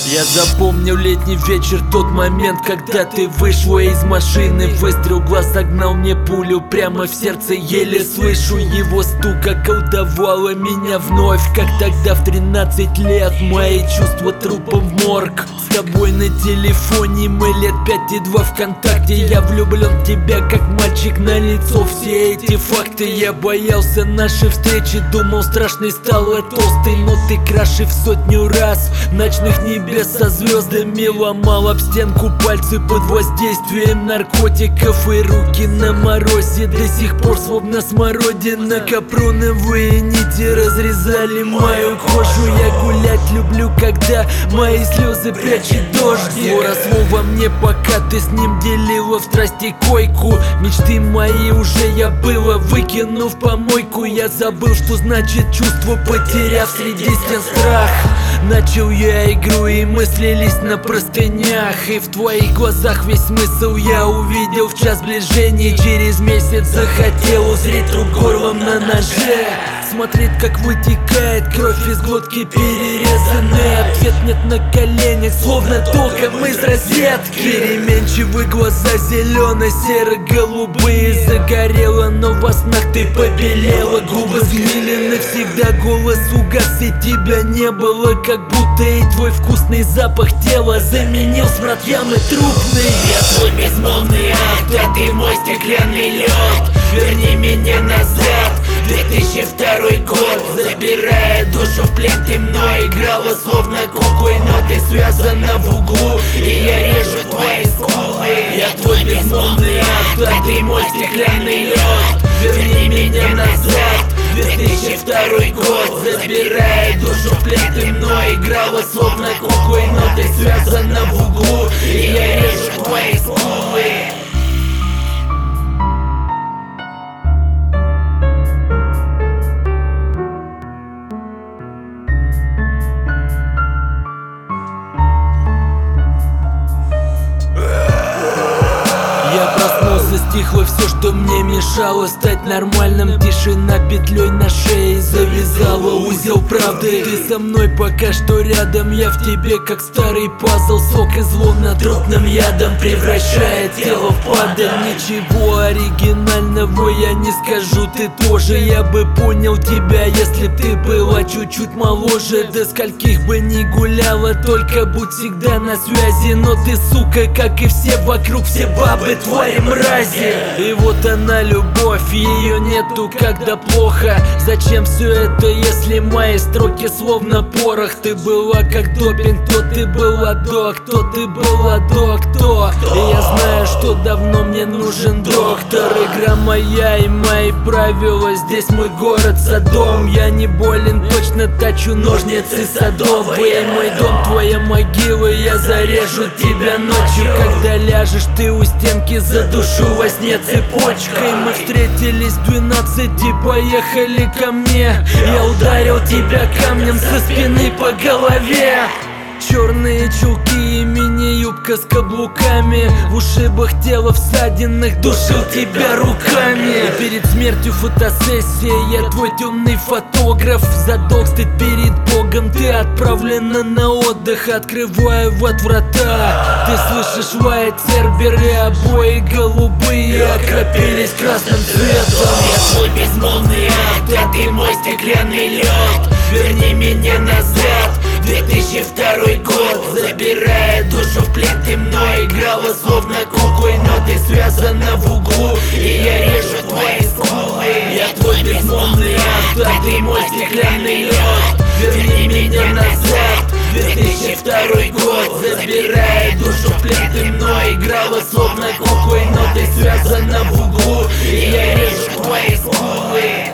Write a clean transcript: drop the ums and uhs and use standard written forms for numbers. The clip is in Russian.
Я запомнил летний вечер, тот момент, когда ты вышла из машины. Выстрел в глаз загнал мне пулю прямо в сердце, еле слышу его стук. Околдовала меня вновь, как тогда в 13 лет. Мои чувства трупом в морг. С тобой на телефоне мы лет 5 и 2 ВКонтакте. Я влюблен в тебя, как мальчик, на лицо все эти факты. Я боялся нашей встречи, думал страшной стала толстой. Но ты краше в 100 раз ночных небес со звездами. Ломал об стенку пальцы под воздействием наркотиков, и руки на морозе до сих пор словно смородина. Капроновые нити разрезали мою кожу. Я гулять люблю, когда мои слезы прячет дождь. Росло во мне, пока ты с ним делила в страсти койку. Мечты мои уже я было выкинул в помойку. Я забыл, что значит чувство, потеряв среди стен страх. Начал я игру, и мы слились на простынях. И в твоих глазах весь смысл я увидел в час сближения. Через месяц захотел узреть труп горлом на ноже. Смотреть, как вытекает кровь из глотки перерезанной. Ответ нет на коленях, словно током из розетки. Переменчивые глаза зелено-серо-голубые. Загорела, но во снах ты побелела. Губы сгнили навсегда, голос угас, и тебя не было. Как будто и твой вкусный запах тела заменил смрад ямы трупный. Я твой безмолвный акт, а ты мой стеклянный лед. Верни меня назад, 2002 год. Забирая душу в плен, ты мной играла словно куклой. Но ты связана в углу, и я режу твои скулы. Я твой безмолвный акт, а ты мой стеклянный лед. Верни меня назад, 2002 год. Забирая душу в плен, ты мной играла словно куклой. Но ты связана в углу, и я режу твои скулы. Стихло все, что мне мешало стать нормальным. Тишина петлей на шее завязала узел правды. Ты со мной пока что рядом, я в тебе как старый пазл. Сок из луна трупным ядом превращает тело в падаль. Ничего оригинального я не скажу, ты тоже. Я бы понял тебя, если б ты была чуть-чуть моложе. До скольких бы не гуляла, только будь всегда на связи. Но ты, сука, как и все вокруг, все бабы твои мрази. И вот она, любовь, ее нету, когда плохо. Зачем все это, если мои строки словно порох? Ты была как допинг, кто ты была до, кто ты была до, кто? И я знаю, что давно мне нужен доктор. Игра моя и мои правила, здесь мой город Содом. Я не болен, точно точу ножницы садовые. Мой дом, твоя могила, я зарежу тебя ночью. Когда ляжешь ты у стенки, задушу во сне цепочкой. Мы встретились в 12 и поехали ко мне. Я ударил тебя камнем со спины по голове. Черные чулки и мини-юбка с каблуками. В ушибах тела всадинах, душил тебя руками. И перед смертью фотосессия, я твой темный фотограф. За долг стыд перед Богом, ты отправлена на отдых. Открываю вот врата, ты слышишь лает церберы. Обои голубые окропились красным цветом. Я твой безмолвный акт, а ты мой стеклянный лед. Верни меня назад, 2002 год. Забирая душу в плен, ты мной играла словно куклой. Но ты связана в углу, и я режу твои скулы. Я твой безмолвный акт, а ты мой стеклянный лед. Верни меня назад, 2002 год. Забирая душу в плен, ты мной играла словно куклой. Но ты связана в углу, и я режу твои скулы.